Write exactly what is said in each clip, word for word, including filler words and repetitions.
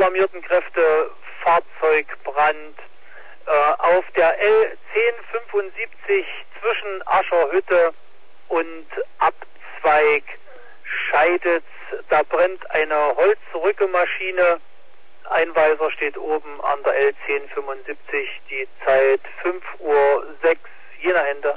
alarmierten Kräfte Fahrzeugbrand äh, auf der L zehn fünfundsiebzig zwischen Ascherhütte und Abzweig Scheiditz. Da brennt eine Holzrückemaschine. Einweiser steht oben an der L zehn fünfundsiebzig, die Zeit fünf Uhr sechs, jener Ende.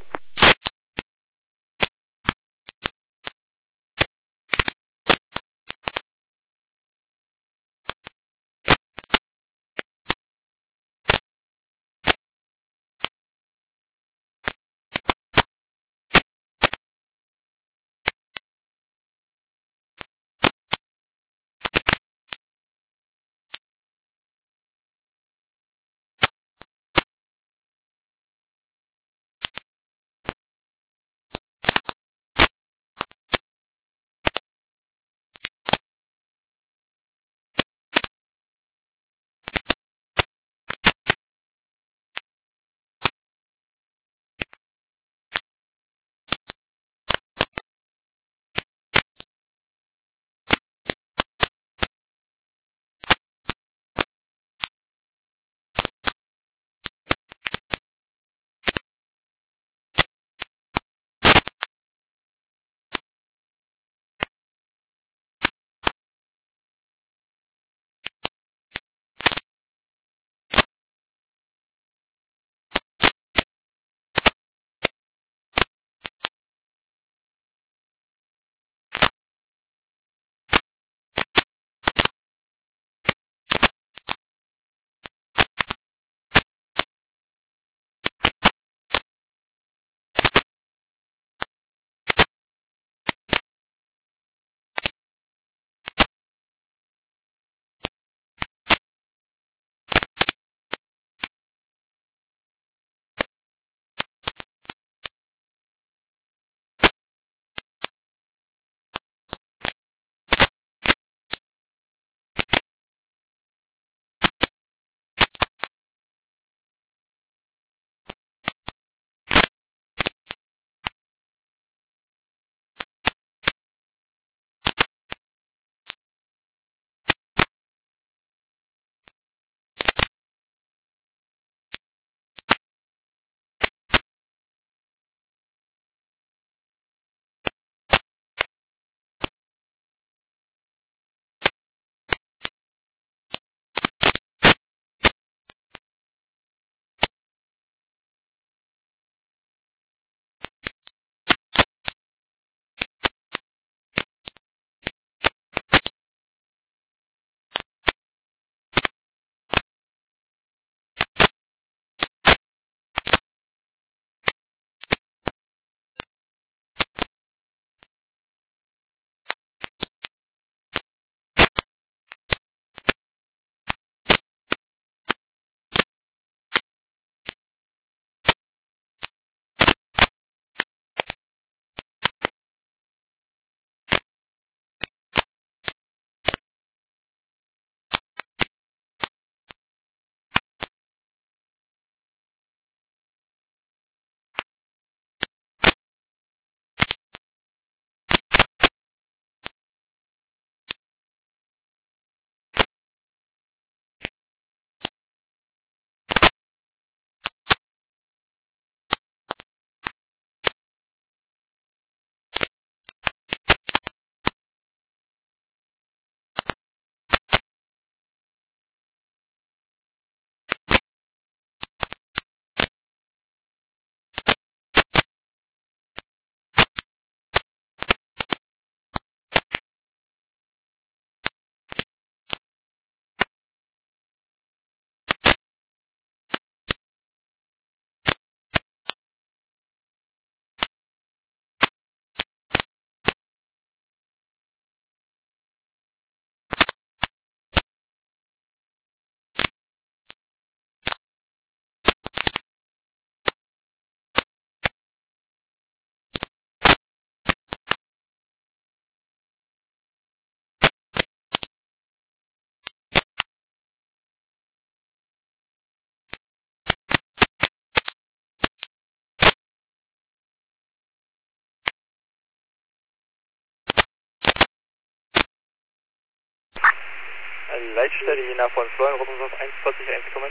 Leitstelle Jena von Florian Rottersdorf eins vierzig eins kommen.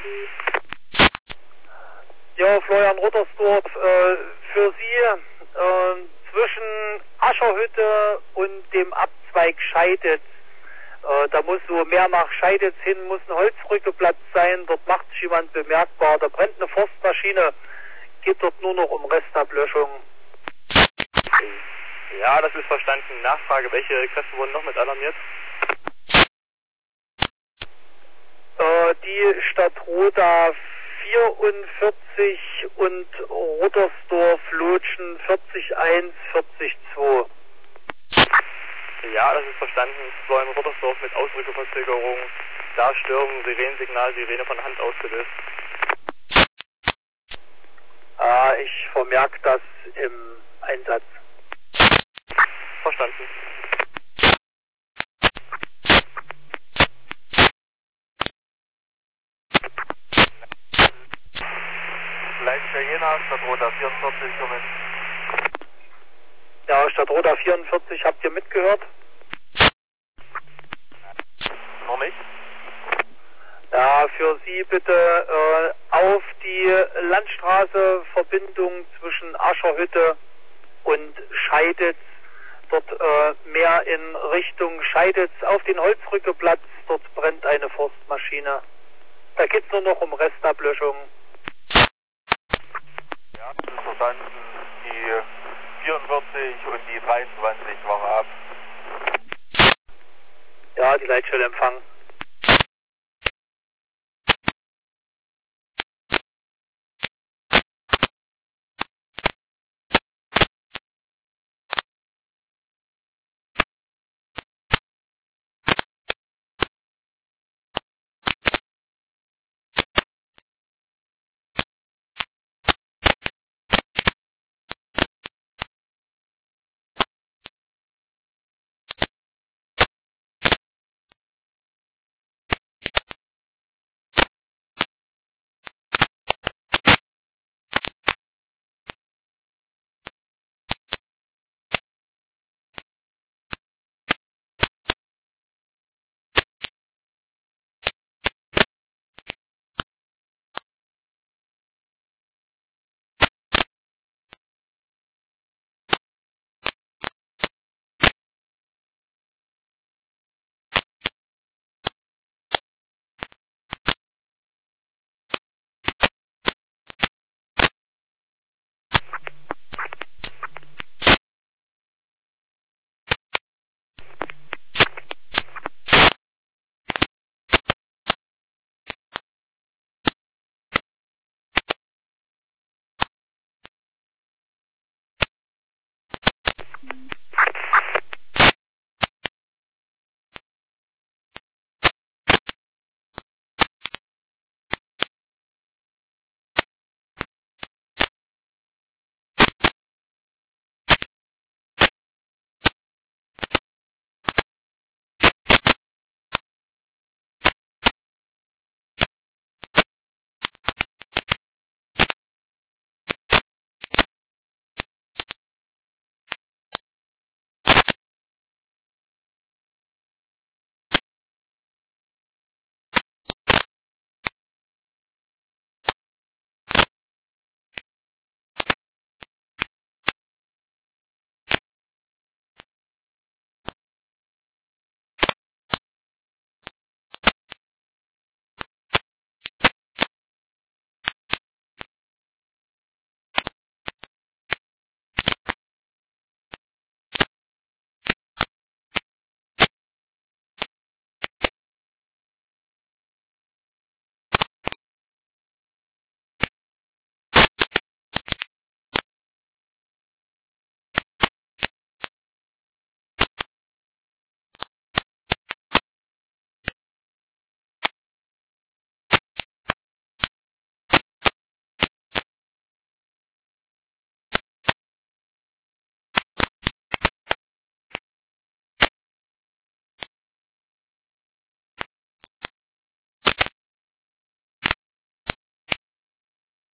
Ja, Florian Rottersdorf, äh, für Sie äh, zwischen Ascherhütte und dem Abzweig Scheiditz, äh, da muss so mehr nach Scheiditz hin, muss ein Holzrückeplatz sein, dort macht sich jemand bemerkbar, da brennt eine Forstmaschine, geht dort nur noch um Restablöschung. Ja, das ist verstanden. Nachfrage, welche Kräfte wurden noch mit alarmiert? Äh, die Stadt Roda vierundvierzig und Rottersdorf Lotschen vierzig eins, vierzig zwei. Ja, das ist verstanden. Florian Rottersdorf mit Ausrückeverzögerung. Da Störung, Sirenensignal, Sirene von Hand ausgelöst. Ah, ich vermerke das im Einsatz. Verstanden. Leitstelle Jena, Stadtroda vierundvierzig, kommen. Ja, Stadtroda vierundvierzig, habt ihr mitgehört? Noch nicht? Ja, für Sie bitte äh, auf die Landstraße Verbindung zwischen Ascherhütte und Scheiditz, dort äh, mehr in Richtung Scheiditz auf den Holzrückeplatz, dort brennt eine Forstmaschine. Da geht es nur noch um Restablöschung. Ja, das ist verstanden. Die vierundvierzig und die dreiundzwanzig machen ab. Ja, die Leitstelle empfangen.